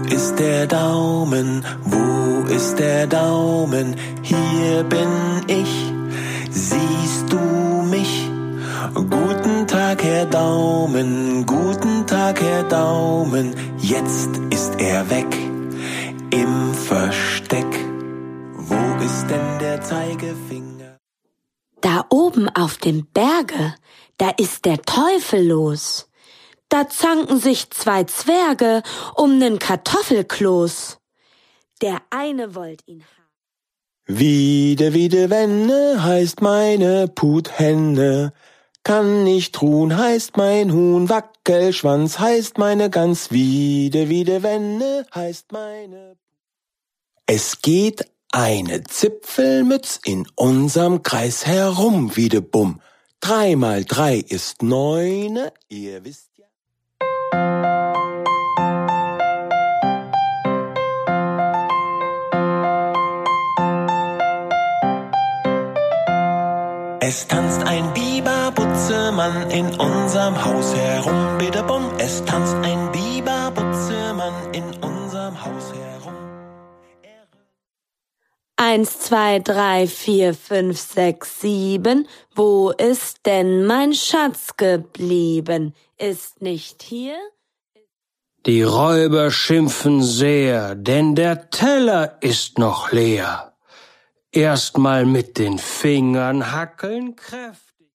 ist der Daumen? Wo ist der Daumen? Hier bin ich, siehst du mich? Guten Tag, Herr Daumen, guten Tag, Herr Daumen. Jetzt ist er weg im Versteck. Wo ist denn der Zeigefinger? Da oben auf dem Berge, da ist der Teufel los. Da zanken sich 2 Zwerge um nen Kartoffelkloß. Der eine wollt ihn haben. Wiede, wenne heißt meine Puthenne. Kann nicht ruhen heißt mein Huhn. Wackelschwanz heißt meine Gans. Wiede, wenne heißt meine. Es geht eine Zipfelmütz in unserem Kreis herum, Wiedebumm. 3 mal 3 ist 9, ihr wisst ja. Es tanzt ein Biber-Butzemann in unserem Haus herum, Wiedebumm. Es tanzt ein Biber-Butzemann in unserem Haus herum. 1, 2, 3, 4, 5, 6, 7. Wo ist denn mein Schatz geblieben? Ist nicht hier? Die Räuber schimpfen sehr, denn der Teller ist noch leer. Erst mal mit den Fingern hackeln, kräftig.